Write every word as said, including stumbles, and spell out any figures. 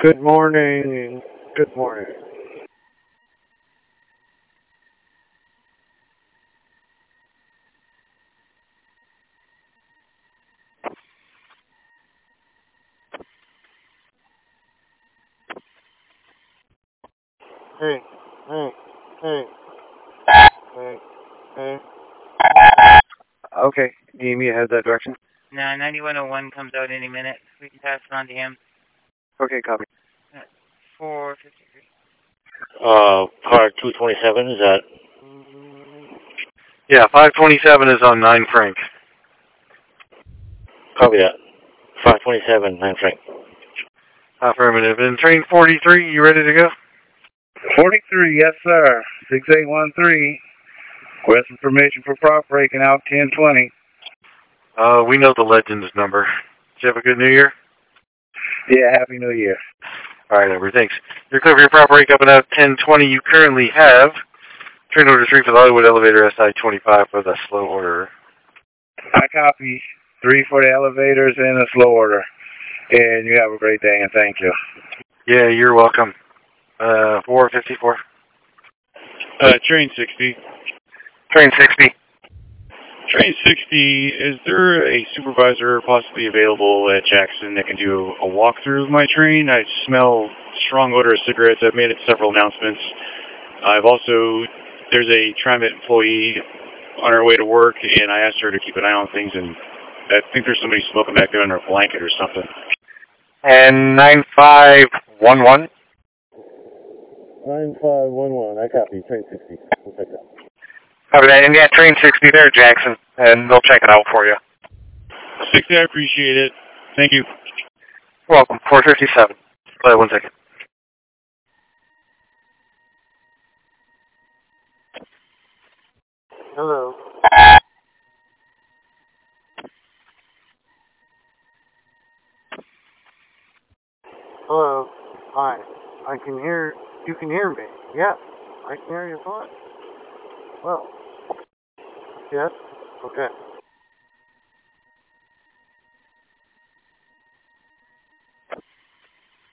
Good morning. Good morning. Hey, hey, hey, hey, hey. Okay, do you need me to head that direction? No, ninety-one oh one comes out any minute. We can pass it on to him. Okay, copy. four fifty-three. Uh, car two twenty-seven, is that? Yeah, five twenty-seven is on nine Frank. Copy that. five twenty-seven, nine Frank. Affirmative. And train forty-three, you ready to go? forty-three, yes, sir. six eight one three. Request information for prop breaking out ten twenty. Uh, we know the Legends number. Did you have a good New Year? Yeah, Happy New Year. All right, Amber, thanks. You're clear for your prop break up and out ten twenty. You currently have train order three for the Hollywood elevator S I twenty-five for the slow order. I copy. Three for the elevators in a slow order. And you have a great day, and thank you. Yeah, you're welcome. Uh, four fifty-four. Uh, train sixty. Train sixty. Train sixty, is there a supervisor possibly available at Jackson that can do a walkthrough of my train? I smell strong odor of cigarettes. I've made it several announcements. I've also, there's a TriMet employee on her way to work, and I asked her to keep an eye on things, and I think there's somebody smoking back there under a blanket or something. And nine five one one. nine five one one, I copy. Train sixty. We'll check that. Copy that. And yeah, train sixty there, Jackson. And they'll check it out for you. sixty, I appreciate it. Thank you. You're welcome. four fifty-seven. Wait one second. Hello. Hello. Hi. I can hear, you can hear me. Yes. I can hear you fine. Well. Yes. Okay.